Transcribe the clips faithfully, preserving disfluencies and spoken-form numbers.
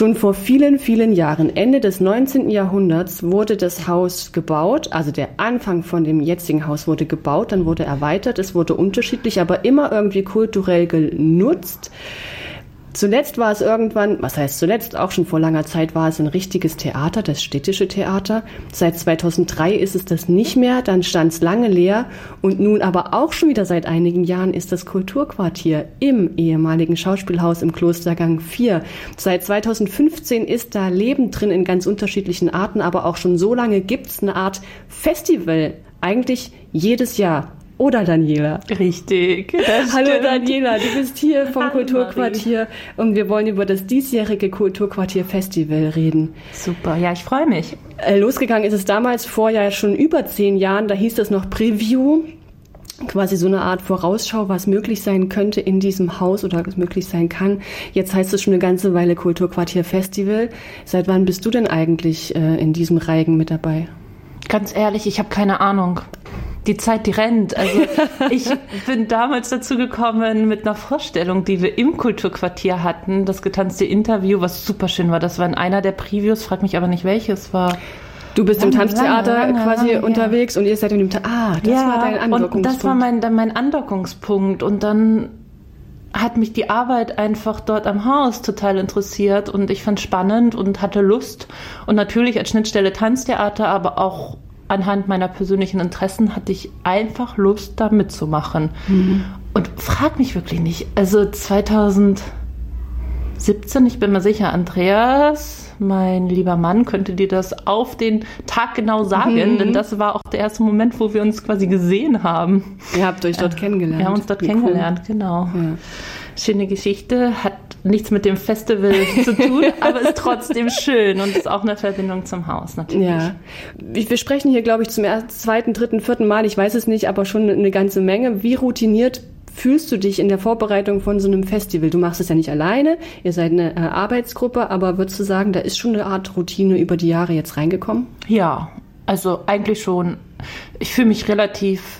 Schon vor vielen, vielen Jahren, Ende des neunzehnten Jahrhunderts, wurde das Haus gebaut. Also der Anfang von dem jetzigen Haus wurde gebaut, dann wurde erweitert, es wurde unterschiedlich, aber immer irgendwie kulturell genutzt. Zuletzt war es irgendwann, was heißt zuletzt, auch schon vor langer Zeit war es ein richtiges Theater, das städtische Theater. Seit zweitausenddrei ist es das nicht mehr, dann stand es lange leer und nun aber auch schon wieder seit einigen Jahren ist das Kulturquartier im ehemaligen Schauspielhaus im Klostergang vier. Seit zweitausendfünfzehn ist da Leben drin in ganz unterschiedlichen Arten, aber auch schon so lange gibt es eine Art Festival, eigentlich jedes Jahr. Oder Daniela. Richtig. Hallo Daniela, du bist hier vom Hallo Kulturquartier Marie. Und wir wollen über das diesjährige Kulturquartier Festival reden. Super, ja, ich freue mich. Losgegangen ist es damals vor ja schon über zehn Jahren, da hieß das noch Preview, quasi so eine Art Vorausschau, was möglich sein könnte in diesem Haus oder was möglich sein kann. Jetzt heißt es schon eine ganze Weile Kulturquartier Festival. Seit wann bist du denn eigentlich äh, in diesem Reigen mit dabei? Ganz ehrlich, ich habe keine Ahnung. Die Zeit, die rennt. Also ich bin damals dazu gekommen mit einer Vorstellung, die wir im Kulturquartier hatten, das getanzte Interview, was super schön war. Das war in einer der Previews, frag mich aber nicht, welches war. Du bist lange, im Tanztheater lange, lange, quasi lange, unterwegs ja. Und ihr seid in dem Theater. Ah, das ja, war dein Andockungspunkt. Und das war mein, dann mein Andockungspunkt. Und dann hat mich die Arbeit einfach dort am Haus total interessiert und ich fand es spannend und hatte Lust. Und natürlich als Schnittstelle Tanztheater, aber auch anhand meiner persönlichen Interessen hatte ich einfach Lust, da mitzumachen. Mhm. Und frag mich wirklich nicht. Also zweitausendsiebzehn, ich bin mir sicher, Andreas, mein lieber Mann, könnte dir das auf den Tag genau sagen, mhm. denn das war auch der erste Moment, wo wir uns quasi gesehen haben. Ihr habt euch dort äh, kennengelernt. Wir haben uns dort Wie kennengelernt, cool. genau. Ja. Schöne Geschichte, hat nichts mit dem Festival zu tun, aber ist trotzdem schön und ist auch eine Verbindung zum Haus natürlich. Ja, wir sprechen hier, glaube ich, zum ersten, zweiten, dritten, vierten Mal, ich weiß es nicht, aber schon eine ganze Menge. Wie routiniert fühlst du dich in der Vorbereitung von so einem Festival? Du machst es ja nicht alleine, ihr seid eine äh, Arbeitsgruppe, aber würdest du sagen, da ist schon eine Art Routine über die Jahre jetzt reingekommen? Ja, also eigentlich schon. Ich fühle mich relativ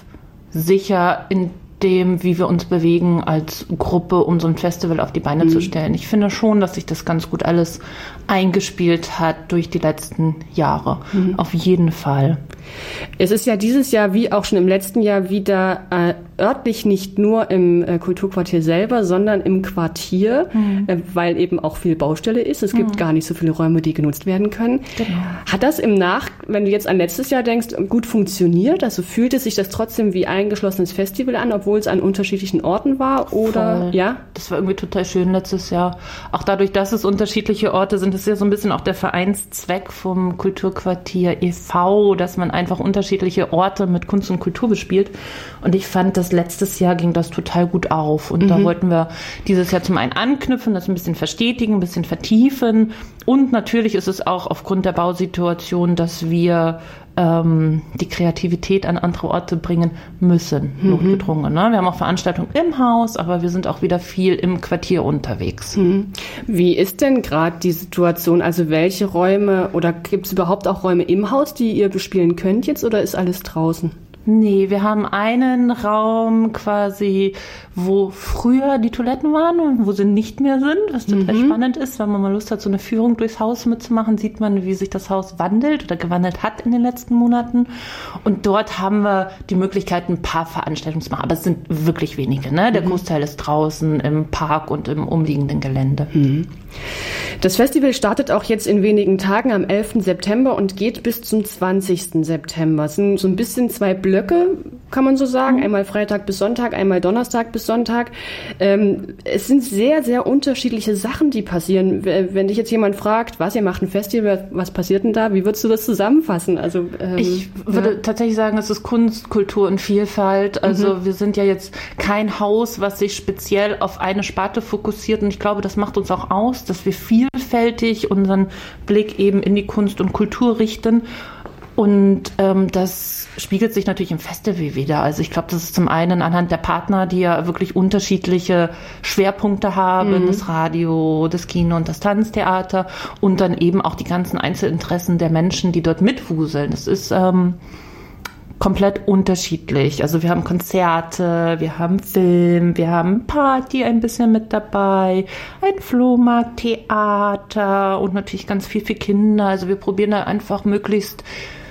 sicher in dem, wie wir uns bewegen als Gruppe, um so ein Festival auf die Beine mhm. zu stellen. Ich finde schon, dass sich das ganz gut alles eingespielt hat durch die letzten Jahre. Mhm. Auf jeden Fall. Es ist ja dieses Jahr, wie auch schon im letzten Jahr, wieder äh, örtlich nicht nur im äh, Kulturquartier selber, sondern im Quartier, mhm. äh, weil eben auch viel Baustelle ist. Es gibt mhm. gar nicht so viele Räume, die genutzt werden können. Genau. Hat das im Nach, wenn du jetzt an letztes Jahr denkst, gut funktioniert? Also fühlte sich das trotzdem wie ein geschlossenes Festival an, obwohl es an unterschiedlichen Orten war? Oder Voll. ja? Das war irgendwie total schön letztes Jahr. Auch dadurch, dass es unterschiedliche Orte sind, das ist ja so ein bisschen auch der Vereinszweck vom Kulturquartier e V, dass man einfach unterschiedliche Orte mit Kunst und Kultur bespielt. Und ich fand, dass letztes Jahr ging das total gut auf. Und mhm. da wollten wir dieses Jahr zum einen anknüpfen, das ein bisschen verstetigen, ein bisschen vertiefen. Und natürlich ist es auch aufgrund der Bausituation, dass wir ähm, die Kreativität an andere Orte bringen müssen, mhm. notgedrungen. Ne? Wir haben auch Veranstaltungen im Haus, aber wir sind auch wieder viel im Quartier unterwegs. Mhm. Wie ist denn gerade die Situation? Also welche Räume oder gibt es überhaupt auch Räume im Haus, die ihr bespielen könnt jetzt oder ist alles draußen? Nee, wir haben einen Raum quasi, wo früher die Toiletten waren und wo sie nicht mehr sind, was total mhm. spannend ist. Wenn man mal Lust hat, so eine Führung durchs Haus mitzumachen, sieht man, wie sich das Haus wandelt oder gewandelt hat in den letzten Monaten. Und dort haben wir die Möglichkeit, ein paar Veranstaltungen zu machen. Aber es sind wirklich wenige, ne? Der mhm. Großteil ist draußen im Park und im umliegenden Gelände. Mhm. Das Festival startet auch jetzt in wenigen Tagen am elften September und geht bis zum zwanzigsten September. Es sind so ein bisschen zwei Blöcke, kann man so sagen. Mhm. Einmal Freitag bis Sonntag, einmal Donnerstag bis Sonntag. Ähm, es sind sehr, sehr unterschiedliche Sachen, die passieren. Wenn dich jetzt jemand fragt, was ihr macht ein Festival, was passiert denn da? Wie würdest du das zusammenfassen? Also ähm, ich würde ja. tatsächlich sagen, es ist Kunst, Kultur und Vielfalt. Also mhm. wir sind ja jetzt kein Haus, was sich speziell auf eine Sparte fokussiert. Und ich glaube, das macht uns auch aus, dass wir vielfältig unseren Blick eben in die Kunst und Kultur richten. Und ähm, das spiegelt sich natürlich im Festival wieder. Also ich glaube, das ist zum einen anhand der Partner, die ja wirklich unterschiedliche Schwerpunkte haben, mhm. das Radio, das Kino und das Tanztheater und dann eben auch die ganzen Einzelinteressen der Menschen, die dort mitwuseln. Das ist ähm, komplett unterschiedlich. Also wir haben Konzerte, wir haben Film, wir haben Party ein bisschen mit dabei, ein Flohmarkt, Theater und natürlich ganz viel für Kinder. Also wir probieren da einfach möglichst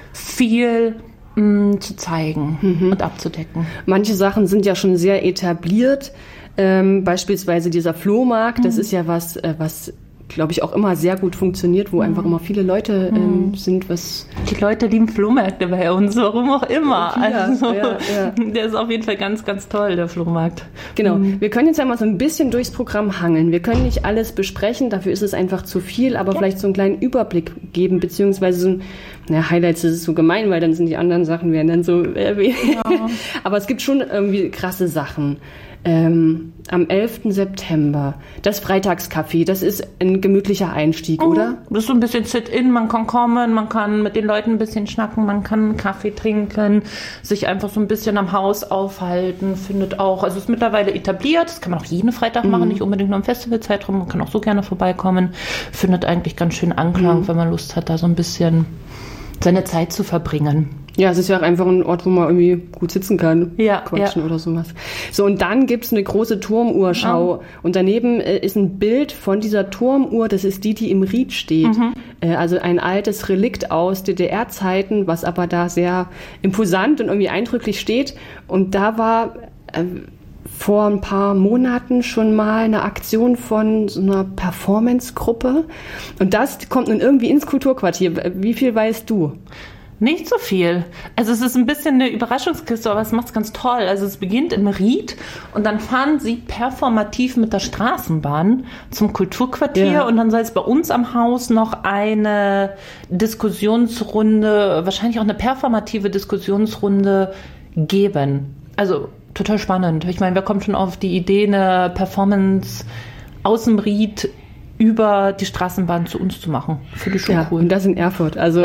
viel mh, zu zeigen mhm. und abzudecken. Manche Sachen sind ja schon sehr etabliert. Ähm, beispielsweise dieser Flohmarkt, mhm. das ist ja was, äh, was glaube ich, auch immer sehr gut funktioniert, wo mhm. einfach immer viele Leute ähm, mhm. sind, was... Die Leute lieben Flohmärkte bei uns, warum auch immer. Ja, also, ja, ja. Der ist auf jeden Fall ganz, ganz toll, der Flohmarkt. Genau. Mhm. Wir können jetzt ja mal so ein bisschen durchs Programm hangeln. Wir können nicht alles besprechen, dafür ist es einfach zu viel, aber ja. vielleicht so einen kleinen Überblick geben, beziehungsweise so ein, naja, Highlights ist so gemein, weil dann sind die anderen Sachen, werden dann so erwähnt. Ja. Aber es gibt schon irgendwie krasse Sachen. Ähm, am elften September, das Freitagscafé, das ist ein gemütlicher Einstieg, mhm. oder? Das ist so ein bisschen Sit-in, man kann kommen, man kann mit den Leuten ein bisschen schnacken, man kann einen Kaffee trinken, sich einfach so ein bisschen am Haus aufhalten, findet auch, also es ist mittlerweile etabliert, das kann man auch jeden Freitag mhm. machen, nicht unbedingt nur im Festivalzeitraum, man kann auch so gerne vorbeikommen, findet eigentlich ganz schön Anklang, mhm. wenn man Lust hat, da so ein bisschen seine Zeit zu verbringen. Ja, es ist ja auch einfach ein Ort, wo man irgendwie gut sitzen kann, ja, quatschen ja. oder sowas. So, und dann gibt's eine große Turmuhrschau. Ja. Und daneben äh, ist ein Bild von dieser Turmuhr, das ist die, die im Ried steht. Mhm. Äh, also ein altes Relikt aus D D R-Zeiten, was aber da sehr imposant und irgendwie eindrücklich steht. Und da war äh, vor ein paar Monaten schon mal eine Aktion von so einer Performance-Gruppe. Und das kommt nun irgendwie ins Kulturquartier. Wie viel weißt du? Nicht so viel. Also es ist ein bisschen eine Überraschungskiste, aber es macht es ganz toll. Also es beginnt in Ried und dann fahren sie performativ mit der Straßenbahn zum Kulturquartier ja. und dann soll es bei uns am Haus noch eine Diskussionsrunde, wahrscheinlich auch eine performative Diskussionsrunde geben. Also total spannend. Ich meine, wer kommt schon auf die Idee, eine Performance aus dem Ried über die Straßenbahn zu uns zu machen. Finde ich schon ja, cool. Und das in Erfurt. Also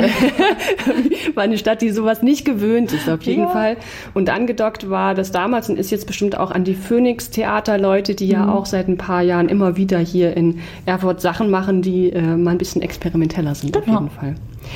war eine Stadt, die sowas nicht gewöhnt ist, auf jeden ja. Fall. Und angedockt war das damals und ist jetzt bestimmt auch an die Phoenix-Theater-Leute, die ja mhm. auch seit ein paar Jahren immer wieder hier in Erfurt Sachen machen, die äh, mal ein bisschen experimenteller sind, genau. auf jeden Fall.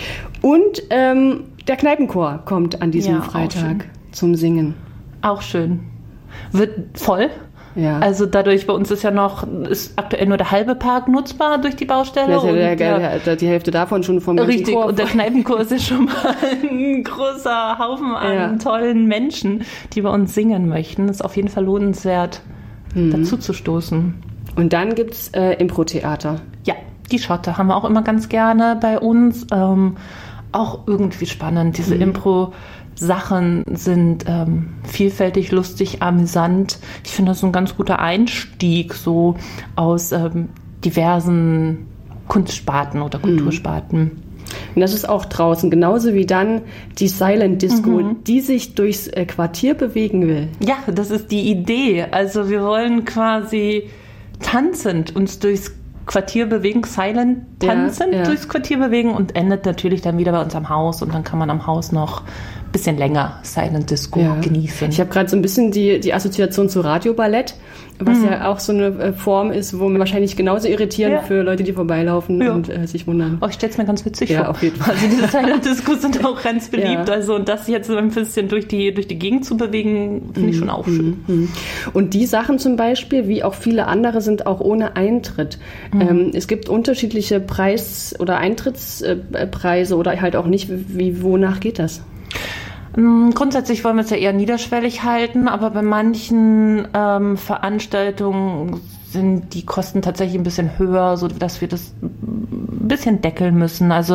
Und ähm, der Kneipenchor kommt an diesem ja, Freitag zum Singen. Auch schön. Wird voll. Ja. Also dadurch, bei uns ist ja noch, ist aktuell nur der halbe Park nutzbar durch die Baustelle. Ja, der, der, der, die Hälfte davon schon vom ganzen Richtig, Chor. Und der Kneipenchor ist ja schon mal ein großer Haufen an ja. tollen Menschen, die bei uns singen möchten. Das ist auf jeden Fall lohnenswert, mhm. dazu zu stoßen. Und dann gibt's äh, Impro-Theater. Ja, die Schotte haben wir auch immer ganz gerne bei uns. Ähm, auch irgendwie spannend, diese mhm. Impro- Sachen sind ähm, vielfältig, lustig, amüsant. Ich finde, das ist ein ganz guter Einstieg so aus ähm, diversen Kunstsparten oder Kultursparten. Und das ist auch draußen, genauso wie dann die Silent Disco, mhm. die sich durchs äh, Quartier bewegen will. Ja, das ist die Idee. Also wir wollen quasi tanzend uns durchs Quartier bewegen, silent tanzend ja, ja. durchs Quartier bewegen und endet natürlich dann wieder bei uns am Haus und dann kann man am Haus noch ein bisschen länger Silent Disco ja. genießen. Ich habe gerade so ein bisschen die, die Assoziation zu Radioballett, was mhm. ja auch so eine äh, Form ist, wo man wahrscheinlich genauso irritierend ja. für Leute, die vorbeilaufen ja. und äh, sich wundern. Oh, ich stelle es mir ganz witzig ja, vor. Auf jeden Fall. Also diese Silent Discos sind auch ganz beliebt. Ja. Also und das jetzt so ein bisschen durch die, durch die Gegend zu bewegen, finde ich schon auch schön. Mhm. Und die Sachen zum Beispiel, wie auch viele andere, sind auch ohne Eintritt. Mhm. Ähm, es gibt unterschiedliche Preis- oder Eintrittspreise oder halt auch nicht. Wie, wonach geht das? Grundsätzlich wollen wir es ja eher niederschwellig halten, aber bei manchen ähm, Veranstaltungen sind die Kosten tatsächlich ein bisschen höher, sodass wir das ein bisschen deckeln müssen. Also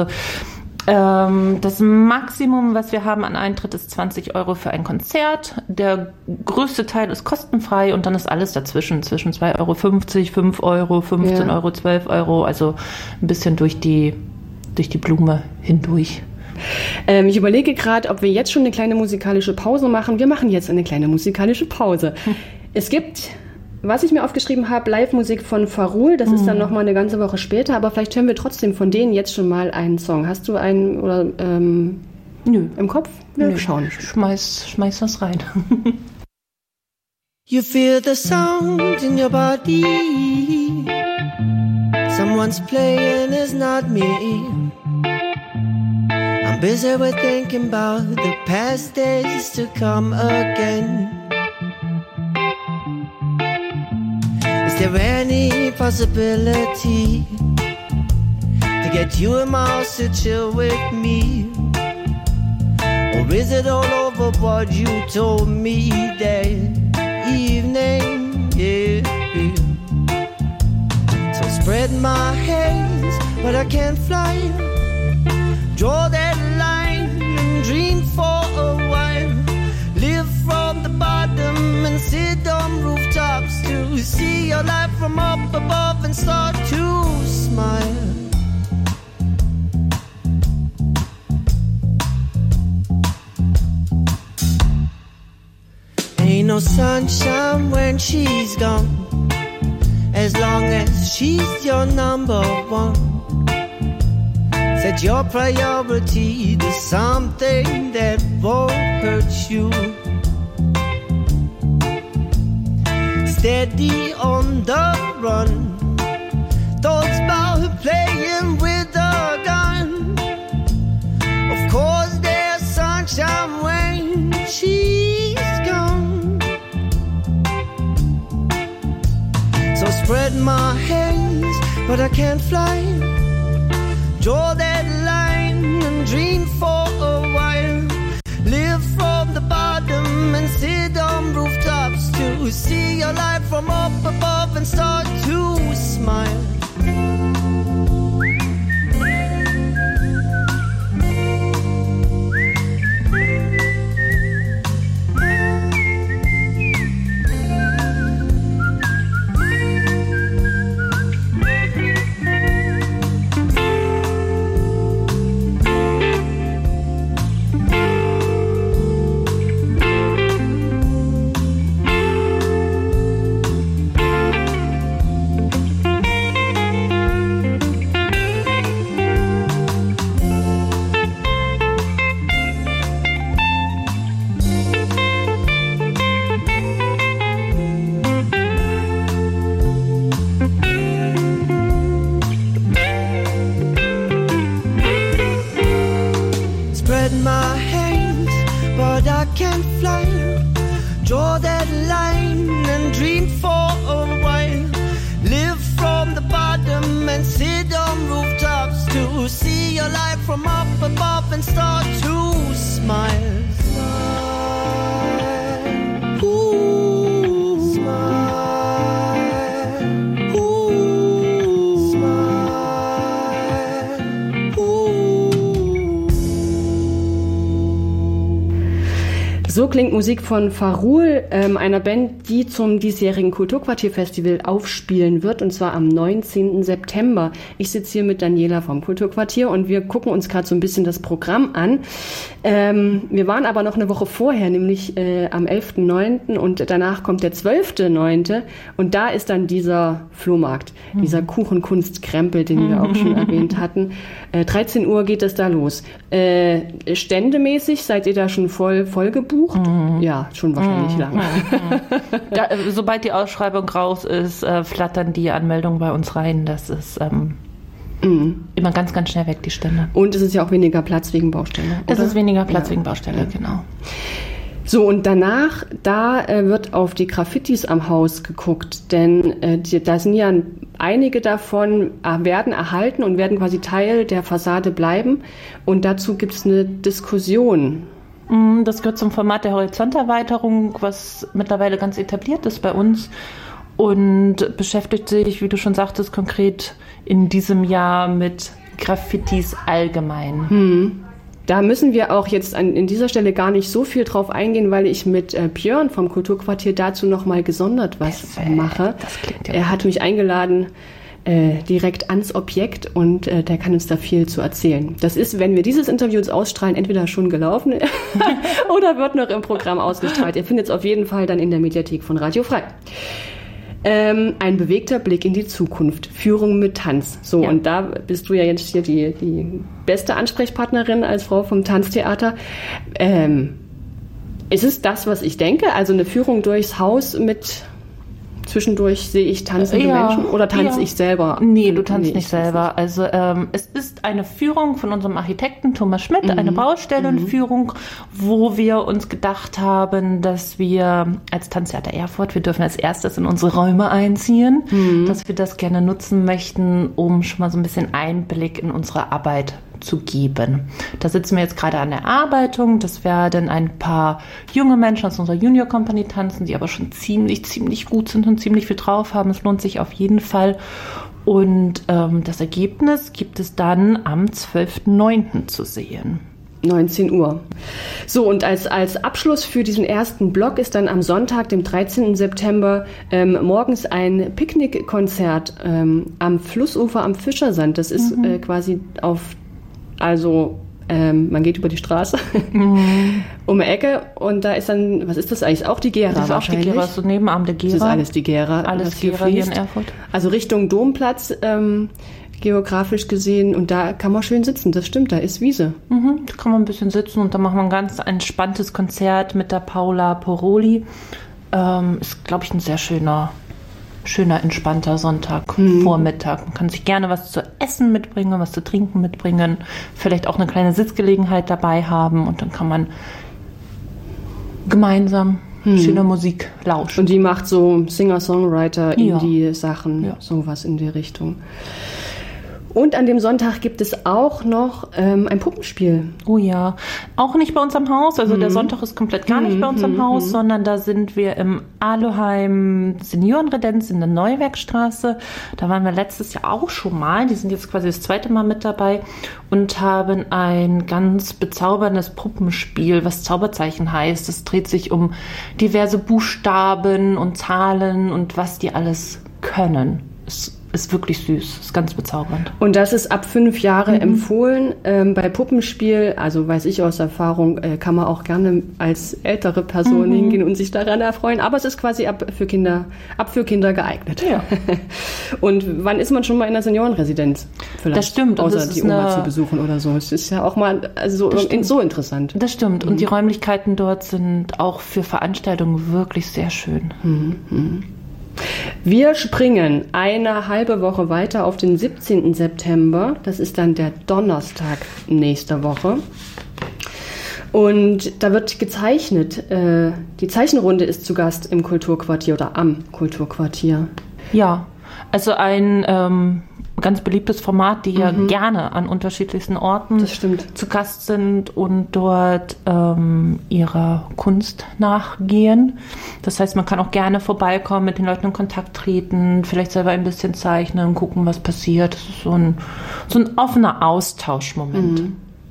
ähm, das Maximum, was wir haben an Eintritt, ist zwanzig Euro für ein Konzert. Der größte Teil ist kostenfrei und dann ist alles dazwischen, zwischen zwei Euro fünfzig, fünf Euro, fünfzehn ja. Euro, zwölf Euro, also ein bisschen durch die, durch die Blume hindurch. Ähm, ich überlege gerade, ob wir jetzt schon eine kleine musikalische Pause machen. Wir machen jetzt eine kleine musikalische Pause. Hm. Es gibt, was ich mir aufgeschrieben habe, Live-Musik von Farul. Das hm. ist dann nochmal eine ganze Woche später. Aber vielleicht hören wir trotzdem von denen jetzt schon mal einen Song. Hast du einen oder ähm, Nö. im Kopf? Wir Nö. schauen. Schmeiß, schmeiß was rein. You feel the sound in your body. Someone's playing, it's not me. I'm busy with thinking about the past days to come again. Is there any possibility to get you in my house to chill with me? Or is it all over what you told me that evening? Yeah, yeah. So spread my hands, but I can't fly. Draw that line and dream for a while. Live from the bottom and sit on rooftops to see your life from up above and start to smile. Ain't no sunshine when she's gone, as long as she's your number one. Set your priority to something that won't hurt you. Steady on the run, thoughts about playing with a gun. Of course there's sunshine when she's gone. So spread my hands, but I can't fly. Draw that line and dream for a while. Live from the bottom and sit on rooftops to see your life from up above and start to smile. Draw that line and dream for a while. Live from the bottom and sit on rooftops to see your life from up above and start to smile. Smile. Ooh. Smile. Ooh. Smile. Ooh. So klingt Musik von Farul, ähm, einer Band, die zum diesjährigen Kulturquartier-Festival aufspielen wird, und zwar am neunzehnten September. Ich sitze hier mit Daniela vom Kulturquartier und wir gucken uns gerade so ein bisschen das Programm an. Ähm, wir waren aber noch eine Woche vorher, nämlich äh, am elften neunten und danach kommt der zwölften neunten und da ist dann dieser Flohmarkt, mhm. dieser Kuchenkunstkrempel, den wir auch schon erwähnt hatten. Äh, dreizehn Uhr geht es da los. Äh, ständemäßig seid ihr da schon voll, voll gebucht? Mhm. Ja, schon wahrscheinlich mhm. lange. Da, äh, sobald die Ausschreibung raus ist, äh, flattern die Anmeldungen bei uns rein. Das ist ähm, mhm. immer ganz, ganz schnell weg, die Stände. Und es ist ja auch weniger Platz wegen Baustelle, Es ist weniger Platz ja. wegen Baustelle, ja. genau. So, und danach, da äh, wird auf die Graffitis am Haus geguckt, denn äh, die, da sind ja einige davon äh, werden erhalten und werden quasi Teil der Fassade bleiben. Und dazu gibt es eine Diskussion. Das gehört zum Format der Horizonterweiterung, was mittlerweile ganz etabliert ist bei uns und beschäftigt sich, wie du schon sagtest, konkret in diesem Jahr mit Graffitis allgemein. Hm. Da müssen wir auch jetzt an in dieser Stelle gar nicht so viel drauf eingehen, weil ich mit äh, Björn vom Kulturquartier dazu nochmal gesondert was Perfekt. mache. Das klingt ja er hat mich eingeladen äh, direkt ans Objekt und äh, der kann uns da viel zu erzählen. Das ist, wenn wir dieses Interview jetzt ausstrahlen, entweder schon gelaufen oder wird noch im Programm ausgestrahlt. Ihr findet es auf jeden Fall dann in der Mediathek von Radio Frei. Ähm, ein bewegter Blick in die Zukunft. Führung mit Tanz. So, ja. Und da bist du ja jetzt hier die, die beste Ansprechpartnerin als Frau vom Tanztheater. Ähm, ist es das, was ich denke? Also eine Führung durchs Haus mit zwischendurch sehe ich tanzende Ja, Menschen oder tanze ja. ich selber? Nee, du tanzt Nee, nicht ich tanze selber. Also ähm, es ist eine Führung von unserem Architekten Thomas Schmidt, Mhm. eine Baustellenführung, wo wir uns gedacht haben, dass wir als Tanztheater Erfurt, wir dürfen als erstes in unsere Räume einziehen, Mhm. dass wir das gerne nutzen möchten, um schon mal so ein bisschen Einblick in unsere Arbeit zu geben. Da sitzen wir jetzt gerade an der Erarbeitung. Das werden ein paar junge Menschen aus unserer Junior Company tanzen, die aber schon ziemlich, ziemlich gut sind und ziemlich viel drauf haben. Es lohnt sich auf jeden Fall. Und ähm, das Ergebnis gibt es dann am zwölften neunten zu sehen. neunzehn Uhr. So, und als, als Abschluss für diesen ersten Block ist dann am Sonntag, dem dreizehnten September, ähm, morgens ein Picknickkonzert ähm, am Flussufer am Fischersand. Das ist Mhm. äh, quasi auf, also ähm, man geht über die Straße Mhm. um die Ecke und da ist dann, was ist das eigentlich? Auch die Gera Das ist auch die wahrscheinlich. Gera, so Nebenarm der Gera. Das ist alles die Gera. Alles was hier Gera hier in fließt. Erfurt. Also Richtung Domplatz, ähm, geografisch gesehen, und da kann man schön sitzen, das stimmt, da ist Wiese. Mhm, da kann man ein bisschen sitzen und dann machen wir ein ganz entspanntes Konzert mit der Paula Poroli. Ähm, ist, glaube ich, ein sehr schöner, schöner, entspannter Sonntagvormittag. Man kann sich gerne was zu essen mitbringen, was zu trinken mitbringen, vielleicht auch eine kleine Sitzgelegenheit dabei haben und dann kann man gemeinsam schöner Musik lauschen. Und die macht so Singer-Songwriter, Ja. Indie-Sachen, Ja. sowas in die Richtung. Und an dem Sonntag gibt es auch noch ähm, ein Puppenspiel. Oh ja, auch nicht bei uns am Haus. Also Mhm. der Sonntag ist komplett gar nicht bei uns am Haus, sondern da sind wir im Aloheim Seniorenresidenz in der Neuwerkstraße. Da waren wir letztes Jahr auch schon mal. Die sind jetzt quasi das zweite Mal mit dabei und haben ein ganz bezauberndes Puppenspiel, was Zauberzeichen heißt. Es dreht sich um diverse Buchstaben und Zahlen und was die alles können. Es ist wirklich süß, ist ganz bezaubernd. Und das ist ab fünf Jahre empfohlen. Ähm, bei Puppenspiel, also weiß ich aus Erfahrung, äh, kann man auch gerne als ältere Person hingehen und sich daran erfreuen. Aber es ist quasi ab für Kinder, ab für Kinder geeignet. Ja. Und wann ist man schon mal in der Seniorenresidenz? Vielleicht, Das stimmt, und Außer das die ist Oma eine- zu besuchen oder so. Es ist ja auch mal also so, in, so interessant. Das stimmt. Und die Räumlichkeiten dort sind auch für Veranstaltungen wirklich sehr schön. Wir springen eine halbe Woche weiter auf den siebzehnten September. Das ist dann der Donnerstag nächster Woche. Und da wird gezeichnet. Äh, die Zeichenrunde ist zu Gast im Kulturquartier oder am Kulturquartier. Ja, also ein ähm, ganz beliebtes Format, die ja gerne an unterschiedlichsten Orten Das stimmt. zu Gast sind und dort ähm, ihrer Kunst nachgehen. Das heißt, man kann auch gerne vorbeikommen, mit den Leuten in Kontakt treten, vielleicht selber ein bisschen zeichnen, gucken, was passiert. Das ist so ein, so ein offener Austauschmoment.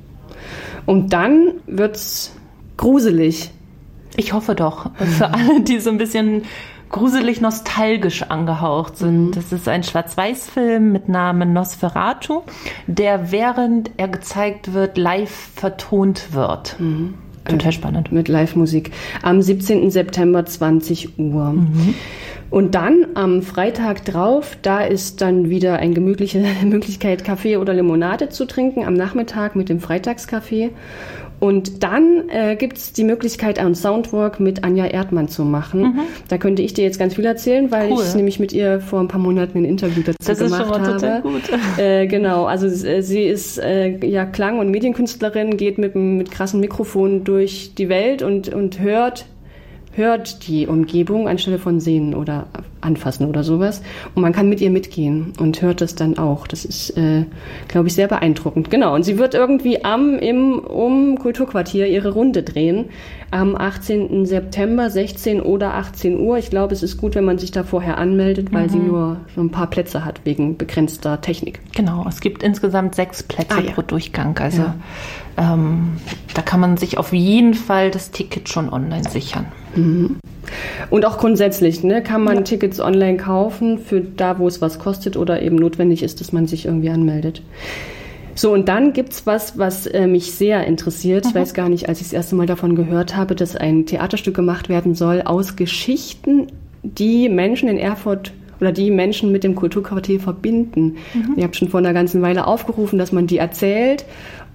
Und dann wird's gruselig. Ich hoffe doch. Für alle, die so ein bisschen gruselig nostalgisch angehaucht sind. Das ist ein Schwarz-Weiß-Film mit Namen Nosferatu, der während er gezeigt wird, live vertont wird. Total spannend. Mit Live-Musik. Am siebzehnten September zwanzig Uhr. Und dann am Freitag drauf, da ist dann wieder eine gemütliche Möglichkeit, Kaffee oder Limonade zu trinken am Nachmittag mit dem Freitagskaffee. Und dann äh, gibt es die Möglichkeit, einen Soundwork mit Anja Erdmann zu machen. Da könnte ich dir jetzt ganz viel erzählen, weil Cool. ich nämlich mit ihr vor ein paar Monaten ein Interview dazu Das ist gemacht schon mal habe. total gut. Äh, genau, also äh, sie ist äh, ja Klang- und Medienkünstlerin, geht mit, dem- mit krassen Mikrofonen durch die Welt und, und hört, hört die Umgebung anstelle von sehen oder anfassen oder sowas. Und man kann mit ihr mitgehen und hört das dann auch. Das ist, äh, glaube ich, sehr beeindruckend. Genau, und sie wird irgendwie am, im, um Kulturquartier ihre Runde drehen. Am achtzehnten September, sechzehn oder achtzehn Uhr. Ich glaube, es ist gut, wenn man sich da vorher anmeldet, weil sie nur so ein paar Plätze hat wegen begrenzter Technik. Genau, es gibt insgesamt sechs Plätze Ah, ja. pro Durchgang. Also Ja. ähm, da kann man sich auf jeden Fall das Ticket schon online sichern. Und auch grundsätzlich, ne, kann man Tickets online kaufen für da, wo es was kostet oder eben notwendig ist, dass man sich irgendwie anmeldet. So, und dann gibt's was, was äh, mich sehr interessiert. Ich weiß gar nicht, als ich das erste Mal davon gehört habe, dass ein Theaterstück gemacht werden soll aus Geschichten, die Menschen in Erfurt oder die Menschen mit dem Kulturquartier verbinden. Ihr habt schon vor einer ganzen Weile aufgerufen, dass man die erzählt.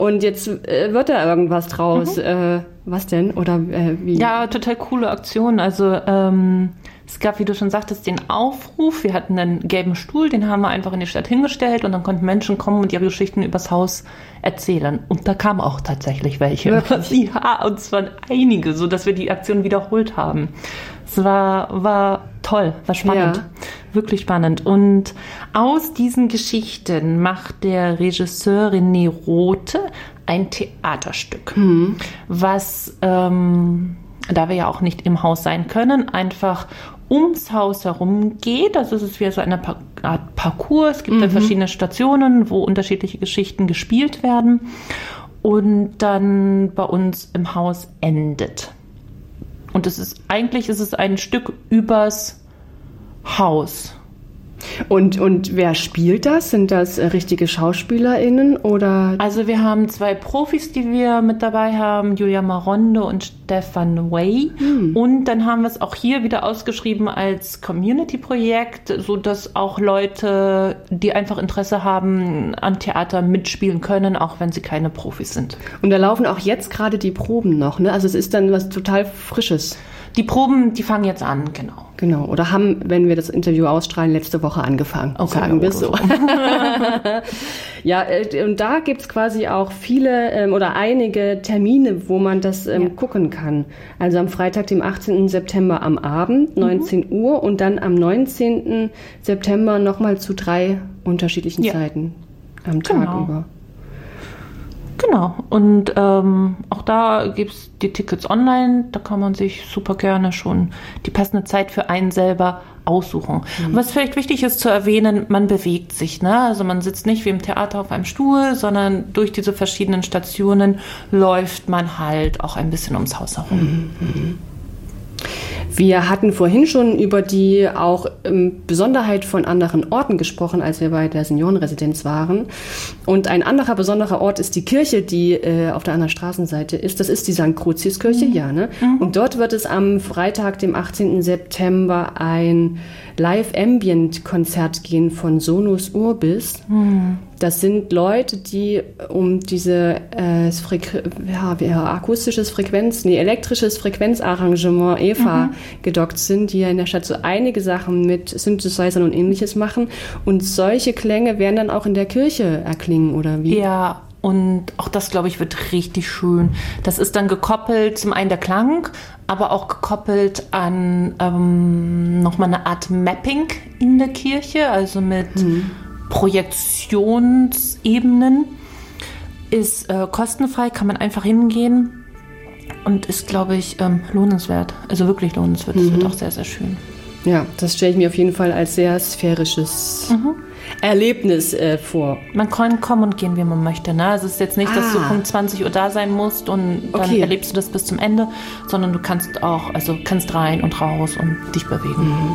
Und jetzt äh, wird da irgendwas draus. Mhm. Äh, was denn? Oder äh, wie? Ja, total coole Aktion. Also ähm, es gab, wie du schon sagtest, den Aufruf. Wir hatten einen gelben Stuhl, den haben wir einfach in die Stadt hingestellt und dann konnten Menschen kommen und ihre Geschichten übers Haus erzählen. Und da kamen auch tatsächlich welche. Wirklich? Ja, und zwar einige, so dass wir die Aktion wiederholt haben. Es war, war toll, war spannend. Ja. Wirklich spannend. Und aus diesen Geschichten macht der Regisseur René Rothe ein Theaterstück, mhm. was, ähm, da wir ja auch nicht im Haus sein können, einfach ums Haus herum geht. Also es ist wie so eine Art Parcours. Es gibt mhm. da verschiedene Stationen, wo unterschiedliche Geschichten gespielt werden und dann bei uns im Haus endet. Und es ist eigentlich ist es ein Stück übers Haus. Und, und wer spielt das? Sind das äh, richtige SchauspielerInnen oder? Also wir haben zwei Profis, die wir mit dabei haben, Julia Maronde und Stefan Way. Hm. Und dann haben wir es auch hier wieder ausgeschrieben als Community-Projekt, sodass auch Leute, die einfach Interesse haben, an Theater mitspielen können, auch wenn sie keine Profis sind. Und da laufen auch jetzt gerade die Proben noch, ne? Also es ist dann was total Frisches. Die Proben, die fangen jetzt an, genau. Genau, oder haben, wenn wir das Interview ausstrahlen, letzte Woche angefangen, okay, sagen wir es so. Ja, und da gibt's quasi auch viele ähm, oder einige Termine, wo man das ähm, ja. gucken kann. Also am Freitag, dem achtzehnten September am Abend, neunzehn mhm. Uhr und dann am neunzehnten September nochmal zu drei unterschiedlichen ja. Zeiten am Tag genau. über. Genau, und ähm, auch da gibt es die Tickets online, da kann man sich super gerne schon die passende Zeit für einen selber aussuchen. Mhm. Was vielleicht wichtig ist zu erwähnen, man bewegt sich, ne? Also man sitzt nicht wie im Theater auf einem Stuhl, sondern durch diese verschiedenen Stationen läuft man halt auch ein bisschen ums Haus herum. Mhm. Wir hatten vorhin schon über die auch ähm, Besonderheit von anderen Orten gesprochen, als wir bei der Seniorenresidenz waren. Und ein anderer besonderer Ort ist die Kirche, die äh, auf der anderen Straßenseite ist. Das ist die Sankt Crucis-Kirche, mhm. ja. Ne? Mhm. Und dort wird es am Freitag, dem achtzehnten September, ein Live-Ambient-Konzert gehen von Sonus Urbis. Mhm. Das sind Leute, die um diese äh, Frequ- ja, ja, akustisches Frequenz, nee, elektrisches Frequenzarrangement E F A mhm. gedockt sind, die ja in der Stadt so einige Sachen mit Synthesizern und Ähnliches machen. Und solche Klänge werden dann auch in der Kirche erklingen, oder wie? Ja, und auch das, glaube ich, wird richtig schön. Das ist dann gekoppelt, zum einen der Klang, aber auch gekoppelt an ähm, nochmal eine Art Mapping in der Kirche, also mit mhm. Projektionsebenen. Ist äh, kostenfrei, kann man einfach hingehen und ist, glaube ich, ähm, lohnenswert. Also wirklich lohnenswert. Es mhm. wird auch sehr, sehr schön. Ja, das stelle ich mir auf jeden Fall als sehr sphärisches mhm. Erlebnis äh, vor. Man kann kommen und gehen, wie man möchte. Ne? Also es ist jetzt nicht, ah. dass du Punkt zwanzig Uhr da sein musst und dann okay. erlebst du das bis zum Ende, sondern du kannst auch, also kannst rein und raus und dich bewegen. Mhm.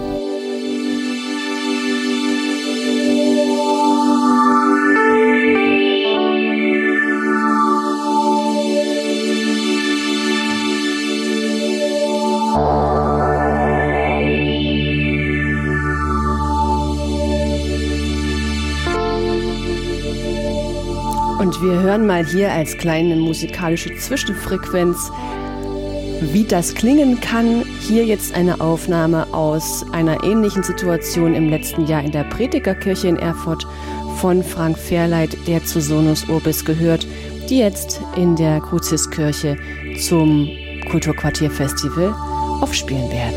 Und wir hören mal hier als kleine musikalische Zwischenfrequenz, wie das klingen kann. Hier jetzt eine Aufnahme aus einer ähnlichen Situation im letzten Jahr in der Predigerkirche in Erfurt von Frank Fairlight, der zu Sonus Urbis gehört, die jetzt in der Cruciskirche zum Kulturquartierfestival aufspielen werden.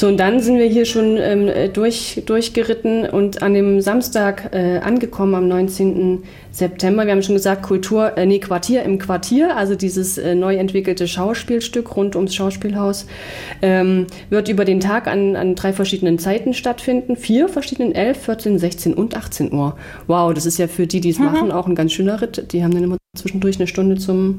So, und dann sind wir hier schon ähm, durch, durchgeritten und an dem Samstag äh, angekommen, am neunzehnten September. Wir haben schon gesagt, Kultur, äh, nee, Quartier im Quartier, also dieses äh, neu entwickelte Schauspielstück rund ums Schauspielhaus, ähm, wird über den Tag an, an drei verschiedenen Zeiten stattfinden. Vier verschiedenen, elf, vierzehn, sechzehn und achtzehn Uhr. Wow, das ist ja für die, die es mhm. machen, auch ein ganz schöner Ritt. Die haben dann immer zwischendurch eine Stunde zum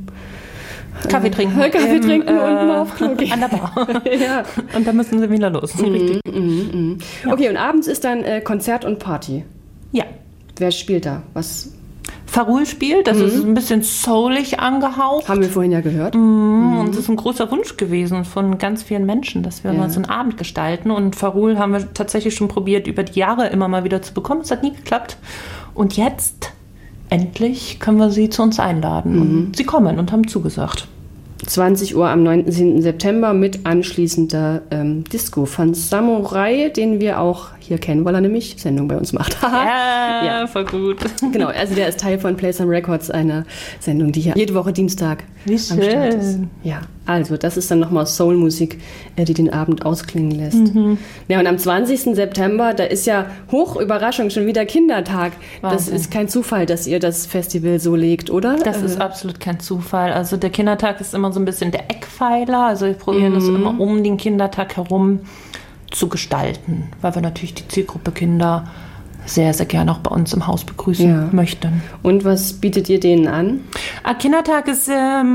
Kaffee trinken. Äh, Kaffee im, trinken äh, und mal auf Klo gehen. An der Bar. Ja. Und dann müssen sie wieder los. Mhm, Richtig. mm, mm. Ja. Okay, und abends ist dann äh, Konzert und Party. Ja. Wer spielt da? Was? Farul spielt, das mhm. ist ein bisschen soulig angehaucht. Haben wir vorhin ja gehört. Mhm. Mhm. Und es ist ein großer Wunsch gewesen von ganz vielen Menschen, dass wir ja. mal so einen Abend gestalten. Und Farul haben wir tatsächlich schon probiert, über die Jahre immer mal wieder zu bekommen. Es hat nie geklappt. Und jetzt, endlich, können wir sie zu uns einladen. Mhm. Und sie kommen und haben zugesagt. zwanzig Uhr am neunzehnten September mit anschließender ähm, Disco von Samurai, den wir auch hier kennen, weil er nämlich Sendung bei uns macht. ja, ja, voll gut. Genau, also der ist Teil von Play Some Records, einer Sendung, die hier jede Woche Dienstag Wie am schön. Start ist. Ja, also das ist dann nochmal Soul-Musik, äh, die den Abend ausklingen lässt. Mhm. Ja, und am zwanzigsten September, da ist ja hoch Überraschung schon wieder Kindertag. Wahnsinn. Das ist kein Zufall, dass ihr das Festival so legt, oder? Das ist absolut kein Zufall. Also der Kindertag ist immer so ein bisschen der Eckpfeiler. Also wir probieren es mhm. immer um den Kindertag herum zu gestalten, weil wir natürlich die Zielgruppe Kinder sehr, sehr gerne auch bei uns im Haus begrüßen ja. möchten. Und was bietet ihr denen an? Kindertag ist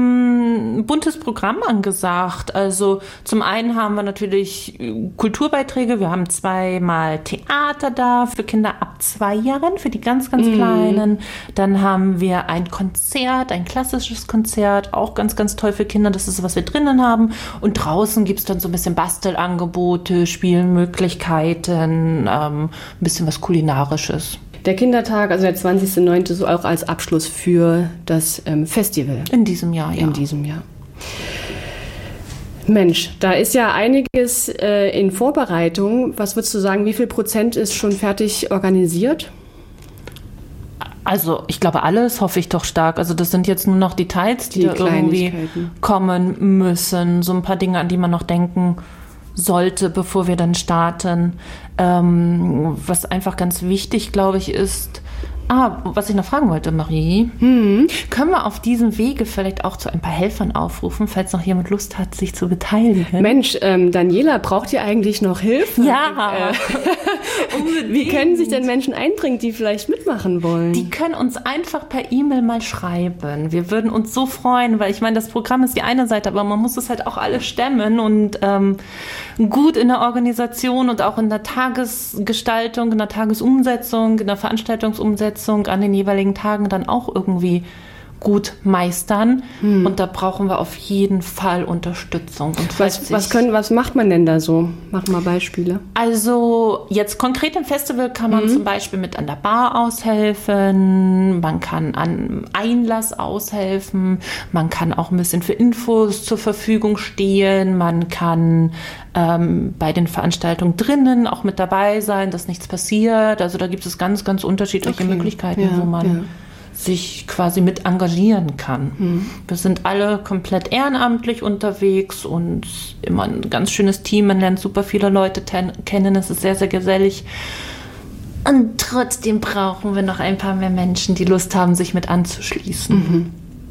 ähm, ein buntes Programm angesagt. Also zum einen haben wir natürlich Kulturbeiträge. Wir haben zweimal Theater da für Kinder ab zwei Jahren, für die ganz, ganz mm. Kleinen. Dann haben wir ein Konzert, ein klassisches Konzert, auch ganz, ganz toll für Kinder. Das ist, was wir drinnen haben. Und draußen gibt es dann so ein bisschen Bastelangebote, Spielmöglichkeiten, ähm, ein bisschen was Kulinarisches. Der Kindertag, also der zwanzigsten neunten so auch als Abschluss für das ähm, Festival. In diesem Jahr, ja. In diesem Jahr. Mensch, da ist ja einiges äh, in Vorbereitung. Was würdest du sagen, wie viel Prozent ist schon fertig organisiert? Also ich glaube, alles hoffe ich doch stark. Also das sind jetzt nur noch Details, die, die da irgendwie kommen müssen. So ein paar Dinge, an die man noch denken sollte, bevor wir dann starten. Ähm, was einfach ganz wichtig, glaube ich, ist, ah, was ich noch fragen wollte, Marie, hm. können wir auf diesem Wege vielleicht auch zu ein paar Helfern aufrufen, falls noch jemand Lust hat, sich zu beteiligen? Mensch, ähm, Daniela, braucht ihr eigentlich noch Hilfe? Ja. Äh, wie können sich denn Menschen einbringen, die vielleicht mitmachen wollen? Die können uns einfach per E-Mail mal schreiben. Wir würden uns so freuen, weil ich meine, das Programm ist die eine Seite, aber man muss es halt auch alles stemmen und ähm, gut in der Organisation und auch in der Tagesgestaltung, in der Tagesumsetzung, in der Veranstaltungsumsetzung an den jeweiligen Tagen dann auch irgendwie gut meistern. Hm. Und da brauchen wir auf jeden Fall Unterstützung. Und was, was, können, was macht man denn da so? Mach mal Beispiele. Also jetzt konkret im Festival kann man mhm. zum Beispiel mit an der Bar aushelfen, man kann an Einlass aushelfen, man kann auch ein bisschen für Infos zur Verfügung stehen, man kann ähm, bei den Veranstaltungen drinnen auch mit dabei sein, dass nichts passiert. Also da gibt es ganz, ganz unterschiedliche okay. Möglichkeiten, ja, wo man ja. sich quasi mit engagieren kann. Mhm. Wir sind alle komplett ehrenamtlich unterwegs und immer ein ganz schönes Team. Man lernt super viele Leute ten- kennen. Es ist sehr, sehr gesellig. Und trotzdem brauchen wir noch ein paar mehr Menschen, die Lust haben, sich mit anzuschließen. Mhm.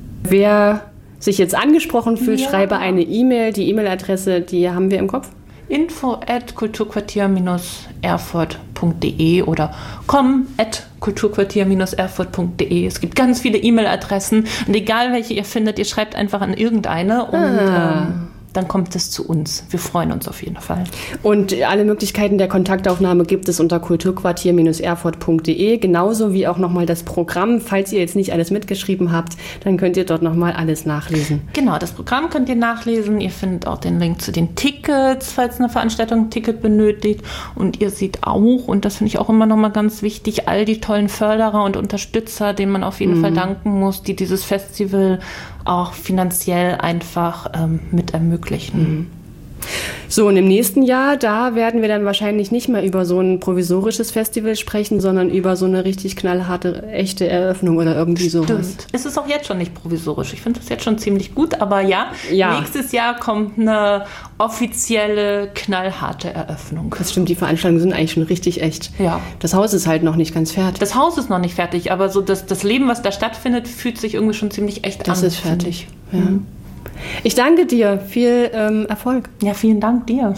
Wer sich jetzt angesprochen fühlt, ja. schreibe eine E-Mail. Die E-Mail-Adresse, die haben wir im Kopf. info at kulturquartier erfurt punkt de oder komm at kulturquartier erfurt punkt de. Es gibt ganz viele E-Mail-Adressen und egal welche ihr findet, ihr schreibt einfach an irgendeine und ah. ähm, dann kommt es zu uns. Wir freuen uns auf jeden Fall. Und alle Möglichkeiten der Kontaktaufnahme gibt es unter kulturquartier erfurt punkt de, genauso wie auch nochmal das Programm. Falls ihr jetzt nicht alles mitgeschrieben habt, dann könnt ihr dort nochmal alles nachlesen. Genau, das Programm könnt ihr nachlesen. Ihr findet auch den Link zu den Tickets, falls eine Veranstaltung ein Ticket benötigt. Und ihr seht auch, und das finde ich auch immer nochmal ganz wichtig, all die tollen Förderer und Unterstützer, denen man auf jeden mhm. Fall danken muss, die dieses Festival auch finanziell einfach ähm, mit ermöglichen. So, und im nächsten Jahr, da werden wir dann wahrscheinlich nicht mehr über so ein provisorisches Festival sprechen, sondern über so eine richtig knallharte, echte Eröffnung oder irgendwie sowas. Stimmt. Es ist auch jetzt schon nicht provisorisch. Ich finde das jetzt schon ziemlich gut, aber ja, ja, nächstes Jahr kommt eine offizielle, knallharte Eröffnung. Das stimmt, die Veranstaltungen sind eigentlich schon richtig echt. Ja. Das Haus ist halt noch nicht ganz fertig. Das Haus ist noch nicht fertig, aber so das, das Leben, was da stattfindet, fühlt sich irgendwie schon ziemlich echt das an. Das ist fertig, ja. Mhm. Ich danke dir. Viel ähm, Erfolg. Ja, vielen Dank dir.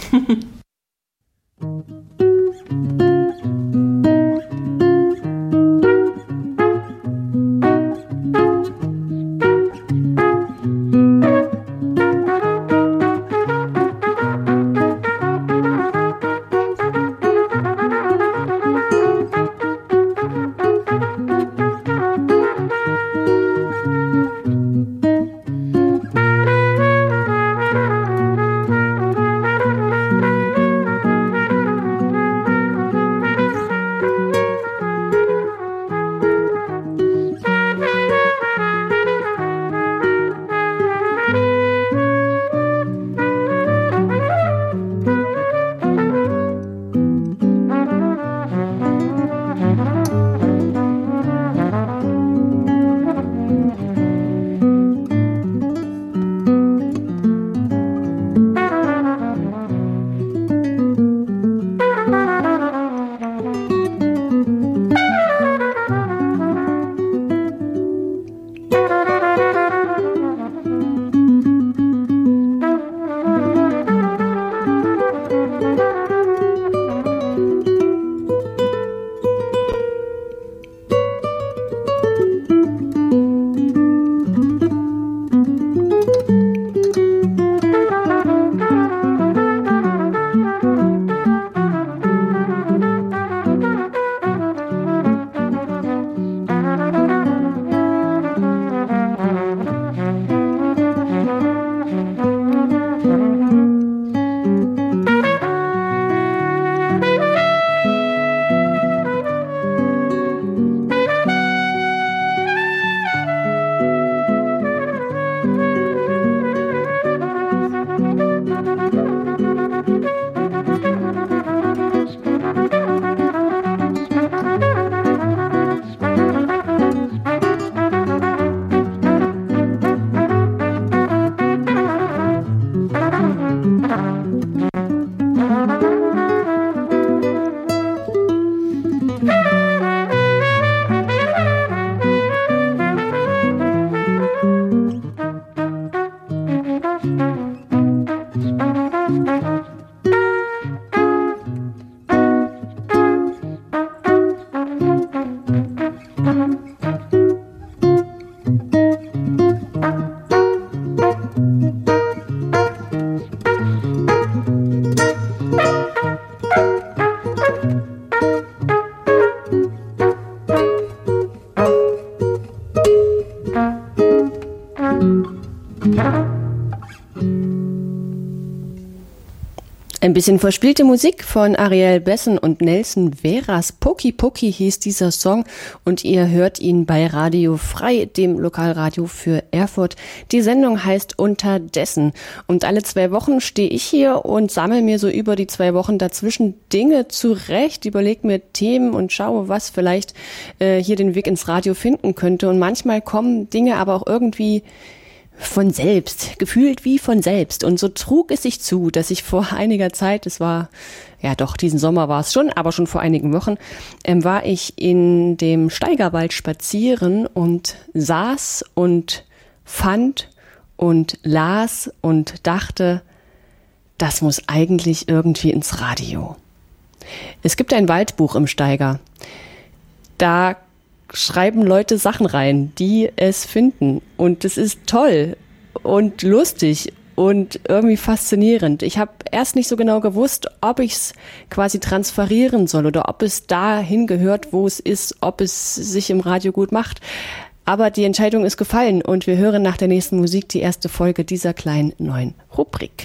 Ein bisschen verspielte Musik von Ariel Bessen und Nelson Veras. Poki Poki hieß dieser Song und ihr hört ihn bei Radio Frei, dem Lokalradio für Erfurt. Die Sendung heißt Unterdessen und alle zwei Wochen stehe ich hier und sammle mir so über die zwei Wochen dazwischen Dinge zurecht, überlege mir Themen und schaue, was vielleicht äh, hier den Weg ins Radio finden könnte. Und manchmal kommen Dinge aber auch irgendwie von selbst, gefühlt wie von selbst. Und so trug es sich zu, dass ich vor einiger Zeit, es war, ja doch, diesen Sommer war es schon, aber schon vor einigen Wochen, ähm, war ich in dem Steigerwald spazieren und saß und fand und las und dachte, das muss eigentlich irgendwie ins Radio. Es gibt ein Waldbuch im Steiger. Da schreiben Leute Sachen rein, die es finden. Und es ist toll und lustig und irgendwie faszinierend. Ich habe erst nicht so genau gewusst, ob ich es quasi transferieren soll oder ob es dahin gehört, wo es ist, ob es sich im Radio gut macht. Aber die Entscheidung ist gefallen und wir hören nach der nächsten Musik die erste Folge dieser kleinen neuen Rubrik.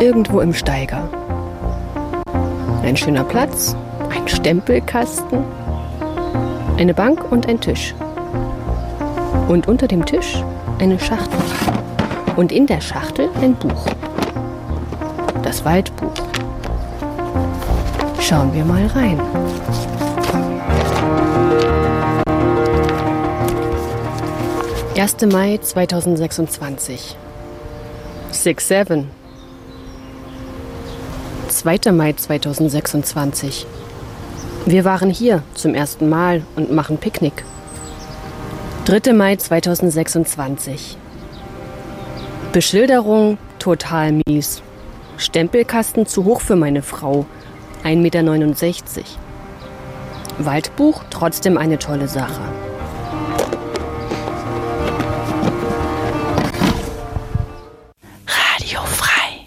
irgendwo im Steiger. Ein schöner Platz, ein Stempelkasten, eine Bank und ein Tisch. Und unter dem Tisch eine Schachtel. Und in der Schachtel ein Buch. Das Waldbuch. Schauen wir mal rein. erster Mai zweitausendsechsundzwanzig. six seven. zweiter Mai zweitausendsechsundzwanzig. Wir waren hier zum ersten Mal und machen Picknick. dritter Mai zweitausendsechsundzwanzig. Beschilderung total mies. Stempelkasten zu hoch für meine Frau. ein Meter neunundsechzig. Waldbuch trotzdem eine tolle Sache. Radio frei.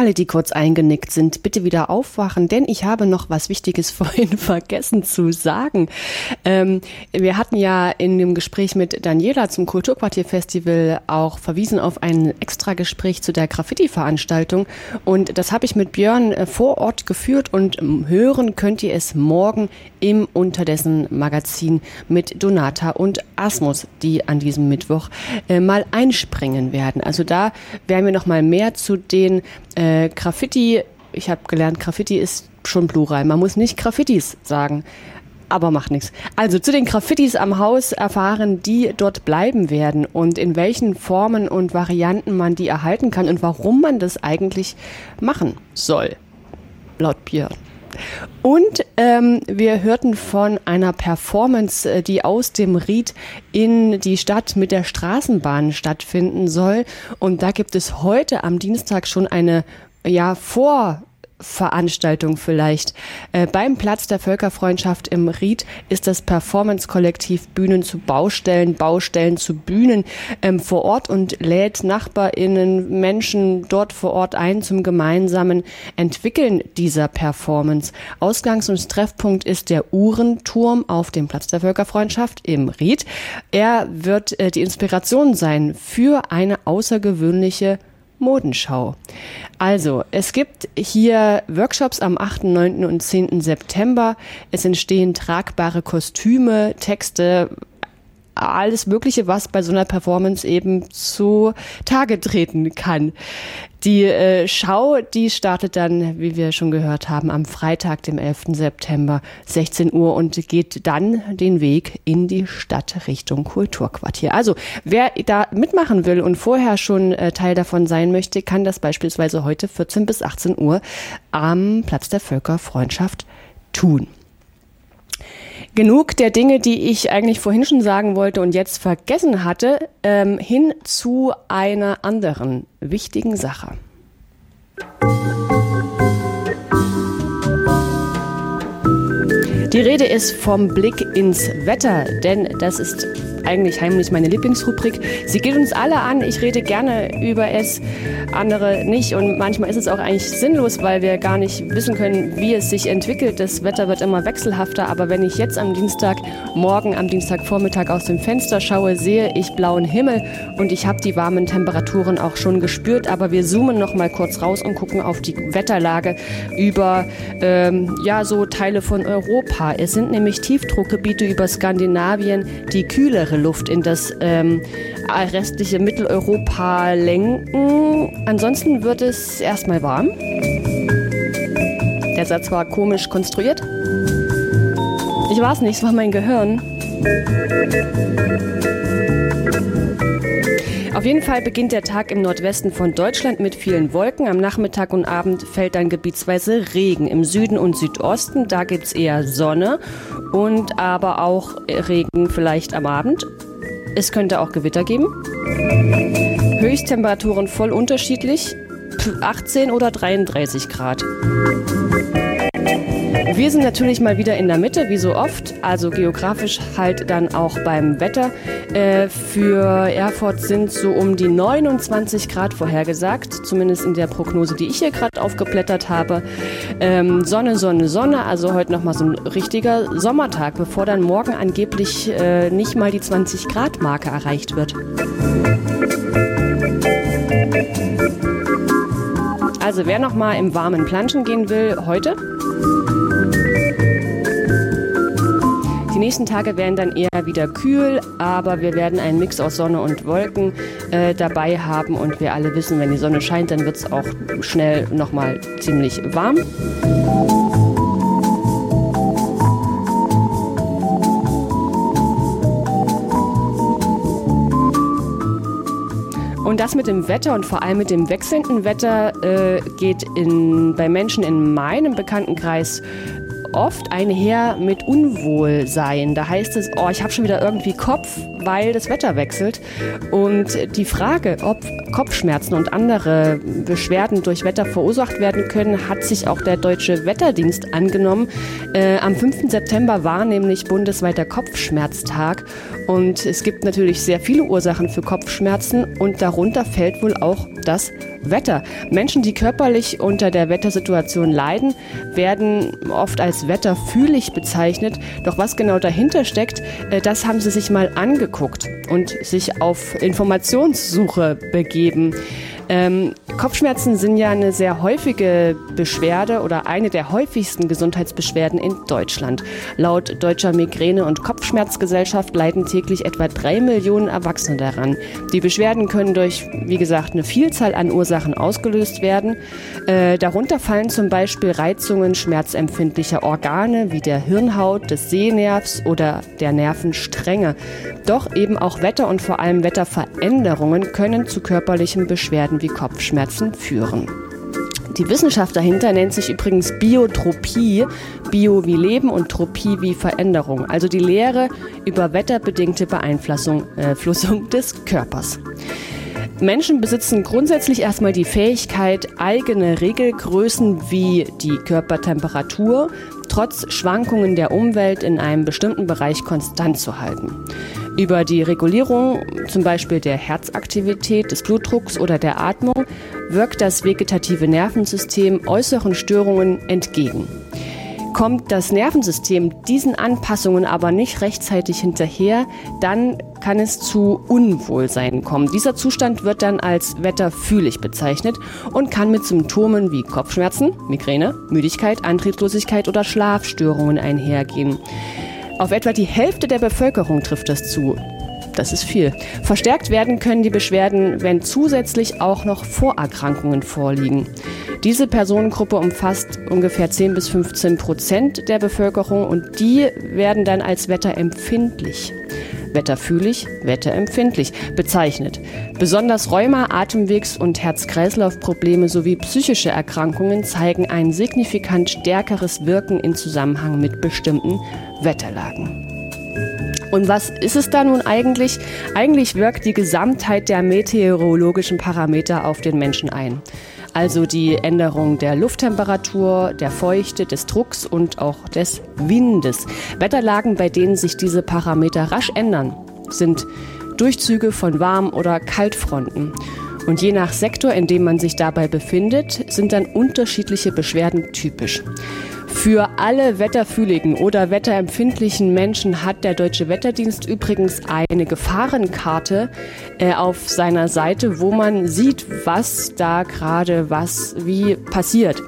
alle, die kurz eingenickt sind, bitte wieder aufwachen, denn ich habe noch was Wichtiges vorhin vergessen zu sagen. Ähm, wir hatten ja in dem Gespräch mit Daniela zum Kulturquartier-Festival auch verwiesen auf ein Extragespräch zu der Graffiti-Veranstaltung und das habe ich mit Björn äh, vor Ort geführt und ähm, hören könnt ihr es morgen im Unterdessen Magazin mit Donata und Asmus, die an diesem Mittwoch äh, mal einspringen werden. Also da werden wir noch mal mehr zu den äh, Graffiti, ich habe gelernt, Graffiti ist schon Plural, man muss nicht Graffitis sagen, aber macht nichts. Also zu den Graffitis am Haus erfahren, die dort bleiben werden und in welchen Formen und Varianten man die erhalten kann und warum man das eigentlich machen soll, laut Björn. Und ähm, wir hörten von einer Performance, die aus dem Ried in die Stadt mit der Straßenbahn stattfinden soll. Und da gibt es heute am Dienstag schon eine ja, Vor- Veranstaltung vielleicht. Äh, beim Platz der Völkerfreundschaft im Ried ist das Performance-Kollektiv Bühnen zu Baustellen, Baustellen zu Bühnen ähm, vor Ort und lädt NachbarInnen, Menschen dort vor Ort ein zum gemeinsamen Entwickeln dieser Performance. Ausgangs- und Treffpunkt ist der Uhrenturm auf dem Platz der Völkerfreundschaft im Ried. Er wird äh, die Inspiration sein für eine außergewöhnliche Modenschau. Also, es gibt hier Workshops am achten, neunten und zehnten September. Es entstehen tragbare Kostüme, Texte, alles Mögliche, was bei so einer Performance eben zu Tage treten kann. Die äh, Schau, die startet dann, wie wir schon gehört haben, am Freitag, dem elften September, sechzehn Uhr und geht dann den Weg in die Stadt Richtung Kulturquartier. Also, wer da mitmachen will und vorher schon äh, Teil davon sein möchte, kann das beispielsweise heute vierzehn bis achtzehn Uhr am Platz der Völkerfreundschaft tun. Genug der Dinge, die ich eigentlich vorhin schon sagen wollte und jetzt vergessen hatte, ähm, hin zu einer anderen wichtigen Sache. Die Rede ist vom Blick ins Wetter, denn das ist eigentlich heimlich meine Lieblingsrubrik. Sie geht uns alle an, ich rede gerne über es, andere nicht und manchmal ist es auch eigentlich sinnlos, weil wir gar nicht wissen können, wie es sich entwickelt. Das Wetter wird immer wechselhafter, aber wenn ich jetzt am Dienstagmorgen, am Dienstagvormittag aus dem Fenster schaue, sehe ich blauen Himmel und ich habe die warmen Temperaturen auch schon gespürt, aber wir zoomen noch mal kurz raus und gucken auf die Wetterlage über ähm, ja so Teile von Europa. Es sind nämlich Tiefdruckgebiete über Skandinavien, die kühlere Luft in das ähm, restliche Mitteleuropa lenken. Ansonsten wird es erstmal warm. Der Satz war komisch konstruiert. Ich weiß nicht, es war mein Gehirn. Auf jeden Fall beginnt der Tag im Nordwesten von Deutschland mit vielen Wolken. Am Nachmittag und Abend fällt dann gebietsweise Regen. Im Süden und Südosten, da gibt's eher Sonne und aber auch Regen vielleicht am Abend. Es könnte auch Gewitter geben. Höchsttemperaturen voll unterschiedlich, achtzehn oder dreiunddreißig Grad. Wir sind natürlich mal wieder in der Mitte, wie so oft, also geografisch halt dann auch beim Wetter. Äh, für Erfurt sind so um die neunundzwanzig Grad vorhergesagt, zumindest in der Prognose, die ich hier gerade aufgeblättert habe. Ähm, Sonne, Sonne, Sonne, also heute nochmal so ein richtiger Sommertag, bevor dann morgen angeblich äh, nicht mal die zwanzig Grad Marke erreicht wird. Also wer noch mal im warmen Planschen gehen will, heute. Die nächsten Tage werden dann eher wieder kühl, aber wir werden einen Mix aus Sonne und Wolken äh, dabei haben und wir alle wissen, wenn die Sonne scheint, dann wird es auch schnell nochmal ziemlich warm. Und das mit dem Wetter und vor allem mit dem wechselnden Wetter äh, geht in, bei Menschen in meinem Bekanntenkreis oft einher mit Unwohlsein. Da heißt es, oh, ich habe schon wieder irgendwie Kopf, weil das Wetter wechselt. Und die Frage, ob Kopfschmerzen und andere Beschwerden durch Wetter verursacht werden können, hat sich auch der Deutsche Wetterdienst angenommen. Äh, am fünften September war nämlich bundesweiter Kopfschmerztag. Und es gibt natürlich sehr viele Ursachen für Kopfschmerzen und darunter fällt wohl auch das Wetter. Menschen, die körperlich unter der Wettersituation leiden, werden oft als wetterfühlig bezeichnet. Doch was genau dahinter steckt, das haben sie sich mal angeguckt und sich auf Informationssuche begeben. Ähm, Kopfschmerzen sind ja eine sehr häufige Beschwerde oder eine der häufigsten Gesundheitsbeschwerden in Deutschland. Laut Deutscher Migräne- und Kopfschmerzgesellschaft leiden täglich etwa drei Millionen Erwachsene daran. Die Beschwerden können durch, wie gesagt, eine Vielzahl an Ursachen ausgelöst werden. Äh, darunter fallen zum Beispiel Reizungen schmerzempfindlicher Organe wie der Hirnhaut, des Sehnervs oder der Nervenstränge. Doch eben auch Wetter und vor allem Wetterveränderungen können zu körperlichen Beschwerden wie Kopfschmerzen führen. Die Wissenschaft dahinter nennt sich übrigens Biotropie, Bio wie Leben und Tropie wie Veränderung, also die Lehre über wetterbedingte Beeinflussung äh, Flussung des Körpers. Menschen besitzen grundsätzlich erstmal die Fähigkeit, eigene Regelgrößen wie die Körpertemperatur trotz Schwankungen der Umwelt in einem bestimmten Bereich konstant zu halten. Über die Regulierung zum Beispiel der Herzaktivität, des Blutdrucks oder der Atmung wirkt das vegetative Nervensystem äußeren Störungen entgegen. Kommt das Nervensystem diesen Anpassungen aber nicht rechtzeitig hinterher, dann kann es zu Unwohlsein kommen. Dieser Zustand wird dann als wetterfühlig bezeichnet und kann mit Symptomen wie Kopfschmerzen, Migräne, Müdigkeit, Antriebslosigkeit oder Schlafstörungen einhergehen. Auf etwa die Hälfte der Bevölkerung trifft das zu. Das ist viel. Verstärkt werden können die Beschwerden, wenn zusätzlich auch noch Vorerkrankungen vorliegen. Diese Personengruppe umfasst ungefähr zehn bis fünfzehn Prozent der Bevölkerung und die werden dann als wetterempfindlich, wetterfühlig, wetterempfindlich bezeichnet. Besonders Rheuma, Atemwegs- und Herz-Kreislauf-Probleme sowie psychische Erkrankungen zeigen ein signifikant stärkeres Wirken in Zusammenhang mit bestimmten Wetterlagen. Und was ist es da nun eigentlich? Eigentlich wirkt die Gesamtheit der meteorologischen Parameter auf den Menschen ein. Also die Änderung der Lufttemperatur, der Feuchte, des Drucks und auch des Windes. Wetterlagen, bei denen sich diese Parameter rasch ändern, sind Durchzüge von Warm- oder Kaltfronten. Und je nach Sektor, in dem man sich dabei befindet, sind dann unterschiedliche Beschwerden typisch. Für alle wetterfühligen oder wetterempfindlichen Menschen hat der Deutsche Wetterdienst übrigens eine Gefahrenkarte äh, auf seiner Seite, wo man sieht, was da gerade was wie passiert.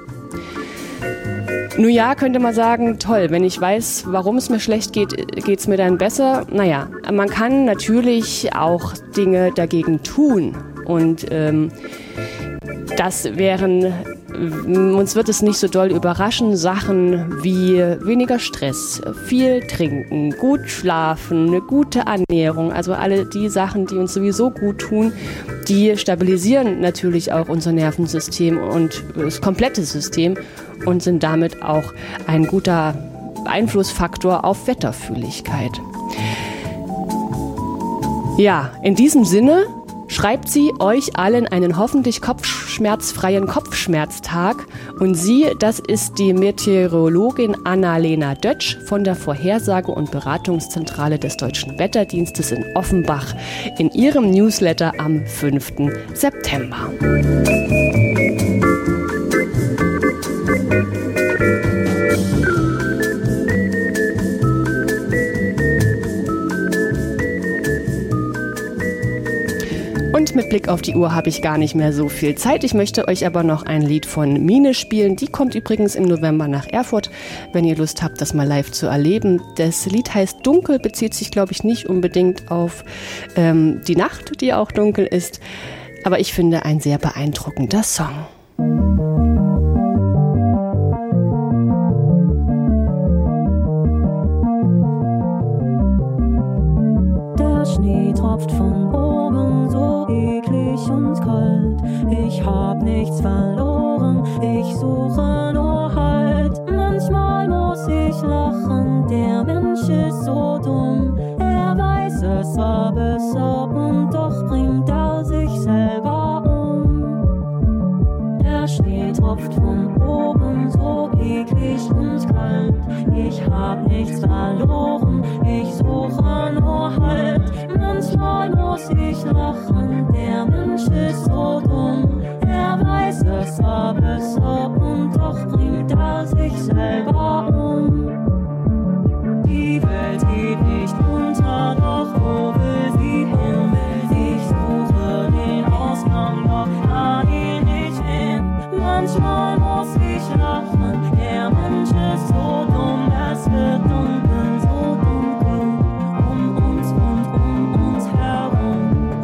Nun ja, könnte man sagen, toll, wenn ich weiß, warum es mir schlecht geht, geht es mir dann besser. Naja, man kann natürlich auch Dinge dagegen tun. Und ähm, das wären, uns wird es nicht so doll überraschen, Sachen wie weniger Stress, viel trinken, gut schlafen, eine gute Ernährung, also alle die Sachen, die uns sowieso gut tun, die stabilisieren natürlich auch unser Nervensystem und das komplette System und sind damit auch ein guter Einflussfaktor auf Wetterfühligkeit. Ja, in diesem Sinne schreibt sie euch allen einen hoffentlich kopfschmerzfreien Kopfschmerztag. Und sie, das ist die Meteorologin Anna-Lena Dötsch von der Vorhersage- und Beratungszentrale des Deutschen Wetterdienstes in Offenbach in ihrem Newsletter am fünften September. Und mit Blick auf die Uhr habe ich gar nicht mehr so viel Zeit. Ich möchte euch aber noch ein Lied von Mine spielen. Die kommt übrigens im November nach Erfurt, wenn ihr Lust habt, das mal live zu erleben. Das Lied heißt Dunkel, bezieht sich, glaube ich, nicht unbedingt auf ähm, die Nacht, die auch dunkel ist. Aber ich finde, ein sehr beeindruckender Song. Der Schnee tropft von oben so eklig und kalt. Ich hab nichts verloren, ich suche nur Halt. Manchmal muss ich lachen, der Mensch ist so dumm. Er weiß, es war besser und doch bringt er sich selber um. Der Schnee tropft von oben so eklig und kalt. Ich hab nichts verloren, ich suche nur Halt. Manchmal muss ich lachen, der Mensch ist so dumm. Er weiß, es war besser und doch bringt er sich selber um. Die Welt geht nicht unter, doch wo will sie hin? Ich suche den Ausgang, doch kann ihn nicht hin. Manchmal muss ich lachen, der Mensch ist so dumm. Es wird dunkel, so dunkel, um uns und um uns herum.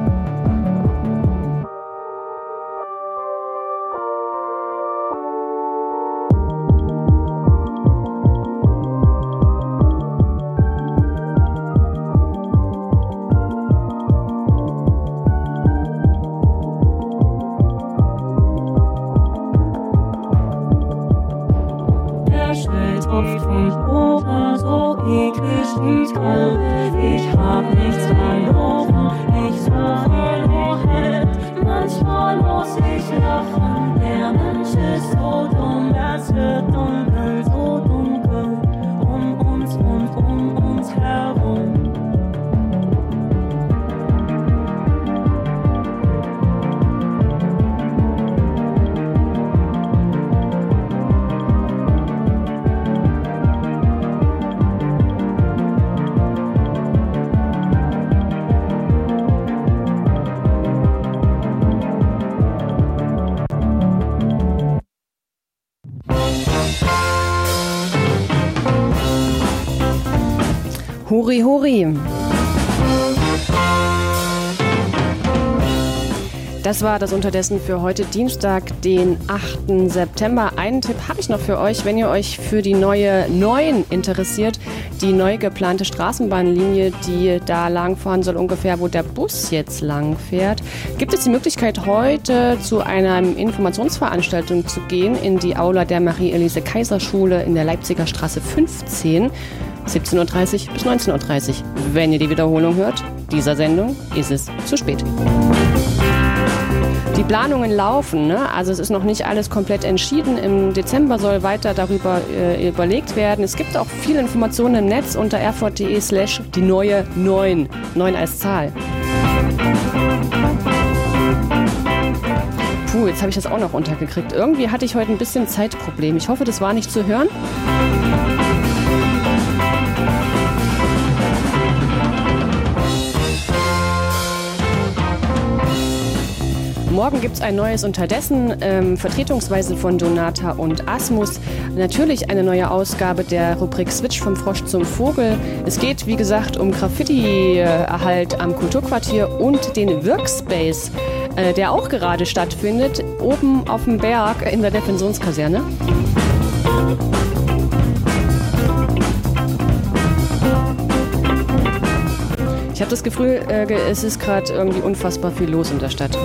Tropft von oben so eklig und kalt. Ich hab nichts verloren, ich suche nur Halt. Manchmal muss ich lachen, der Mensch ist so dumm. Es wird dunkel, so dunkel, um uns und um uns herum. Huri, huri. Das war das Unterdessen für heute Dienstag, den achten September. Einen Tipp habe ich noch für euch, wenn ihr euch für die neue neun interessiert. Die neu geplante Straßenbahnlinie, die da langfahren soll, ungefähr wo der Bus jetzt lang fährt, gibt es die Möglichkeit, heute zu einer Informationsveranstaltung zu gehen in die Aula der Marie-Elise-Kaiser-Schule in der Leipziger Straße fünfzehn. siebzehn Uhr dreißig bis neunzehn Uhr dreißig. Wenn ihr die Wiederholung hört, dieser Sendung ist es zu spät. Die Planungen laufen, ne? Also es ist noch nicht alles komplett entschieden. Im Dezember soll weiter darüber äh, überlegt werden. Es gibt auch viele Informationen im Netz unter erfurt.de slash die neue neun. neun als Zahl. Puh, jetzt habe ich das auch noch untergekriegt. Irgendwie hatte ich heute ein bisschen Zeitproblem. Ich hoffe, das war nicht zu hören. Morgen gibt es ein neues Unterdessen, ähm, vertretungsweise von Donata und Asmus. Natürlich eine neue Ausgabe der Rubrik Switch vom Frosch zum Vogel. Es geht, wie gesagt, um Graffiti-Erhalt am Kulturquartier und den Workspace, äh, der auch gerade stattfindet, oben auf dem Berg in der Defensionskaserne. Ich habe das Gefühl, äh, es ist gerade irgendwie unfassbar viel los in der Stadt.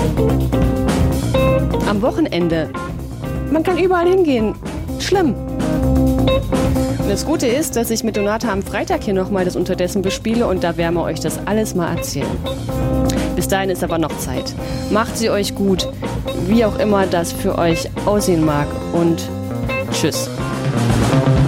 Am Wochenende. Man kann überall hingehen. Schlimm. Und das Gute ist, dass ich mit Donata am Freitag hier nochmal das Unterdessen bespiele und da werden wir euch das alles mal erzählen. Bis dahin ist aber noch Zeit. Macht sie euch gut, wie auch immer das für euch aussehen mag. Und tschüss.